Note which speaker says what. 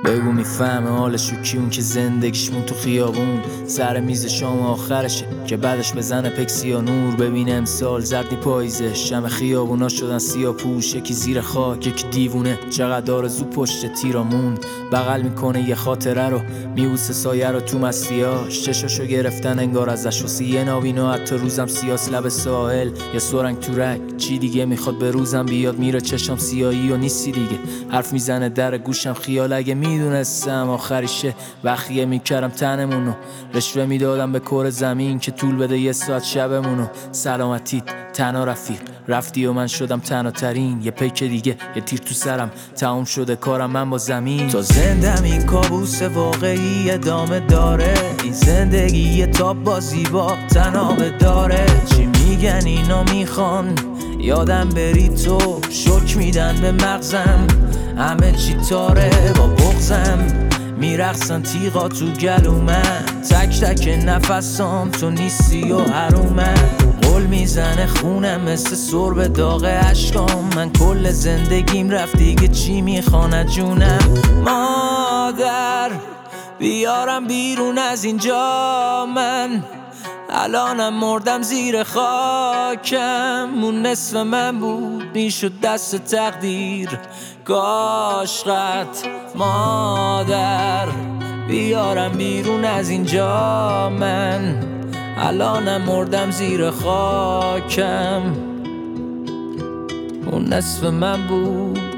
Speaker 1: بگو میفهمه حالشو کیون که زندگیشمون تو خیابون سر میز شام آخرشه که بعدش بزنه پکسی و نور. ببینه امسال زردی پاییزه، شم خیابونا شدن سیاه پوش، یکی زیر خاک یکی دیوونه. چقدر آرزو پشت تیرامون بغل میکنه یه خاطره رو، میبوسه سایه رو تو مستیاش، چشاشو گرفتن انگار ازش واسه یه ناوینا. حتی روزم سیاس لب ساحل یه سرنگ تو رگ، چی دیگه میخواد به روزم بیاد؟ میره چشم سیاهی و نیستی دیگه، حرف میزنه در گوشم خیال اگه میدونستم آخریشه وقیه میکردم تنمونو، رشوه میدادم به کره زمین که طول بده یه ساعت شبمونو. سلامتیت تنها رفیق رفتی و من شدم تنها ترین، یه پیک دیگه یه تیر تو سرم تموم شده کارم من با زمین. تا زندم این کابوس واقعی ادامه داره، این زندگی یه تاب بازی با تنابه داره. چی میگن اینا میخوان یادم بری تو، شک میدن به مغزم همه چی تاره. با بغزم میرقصن تیغا تو گلومن، تک تک نفسام تو نیستی و حرومن. قول میزنه خونم مثل سرب داغ عشقام، من کل زندگیم رفت دیگه چی میخوانه جونم. مادر بیارم بیرون از اینجا، من الانم مردم زیر خاکم. اون نصف من بود میشد دست تقدیر، کاشقت مادر بیارم بیرون از اینجا، من الانم مردم زیر خاکم. اون نصف من بود